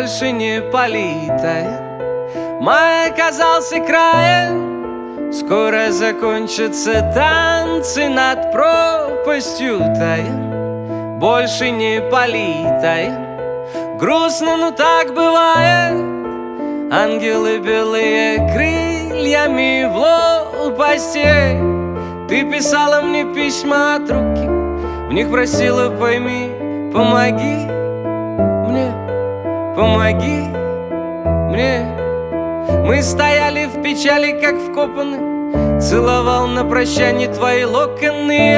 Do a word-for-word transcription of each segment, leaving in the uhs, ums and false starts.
больше не политая. Май оказался краем, скоро закончатся танцы над пропастью тая, больше не политая. Грустно, но так бывает. Ангелы белые крыльями в лопасти. Ты писала мне письма от руки, в них просила: пойми, помоги мне, помоги мне. Мы стояли в печали, как вкопаны. Целовал на прощание твои локоны.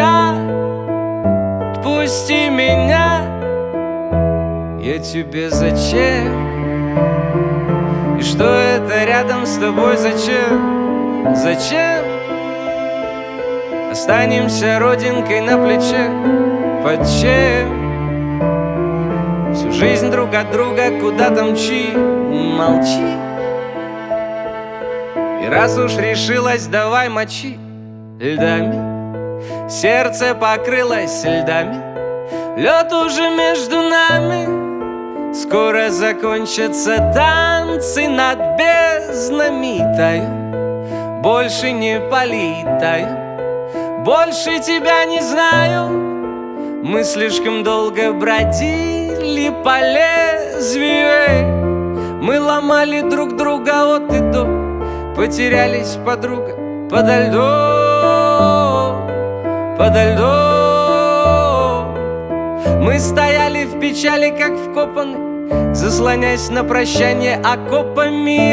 Отпусти меня, я тебе зачем? И что это рядом с тобой зачем? Зачем? Останемся родинкой на плече. Под чем? Всю жизнь друг от друга куда-то мчи. Молчи. И раз уж решилась, давай мочи льдами. Сердце покрылось льдами. Лед уже между нами. Скоро закончатся танцы над безднами таю, больше не политаю, больше тебя не знаю. Мы слишком долго бродили по лезвию. Мы ломали друг друга от и до. Потерялись, подруга, подо льдом, подо льдом. Мы стояли в печали, как вкопаны, заслоняясь на прощание окопами.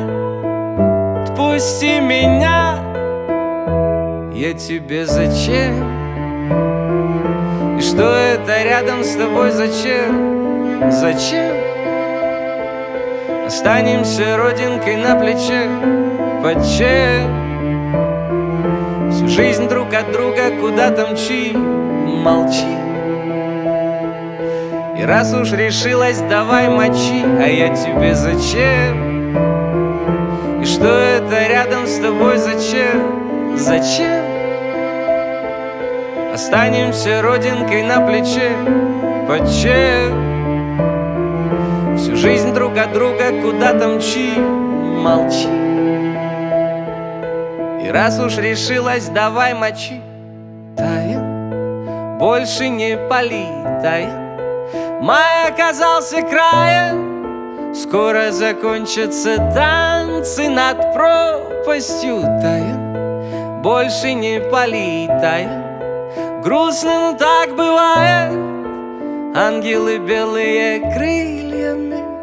Отпусти меня, я тебе зачем? И что это рядом с тобой зачем? Зачем? Останемся родинкой на плече. Под чем? Всю жизнь друг от друга куда-то мчи. Молчи. И раз уж решилась, давай мочи. А я тебе зачем? И что это рядом с тобой зачем? Зачем? Останемся родинкой на плече. Под чем? Всю жизнь друг от друга куда-то мчи. Молчи. И раз уж решилась, давай мочи. Тая, больше не политая. Май оказался краем. Скоро закончатся танцы над пропастью тая, больше не политая. Грустно, но так бывает. Ангелы белые крыльями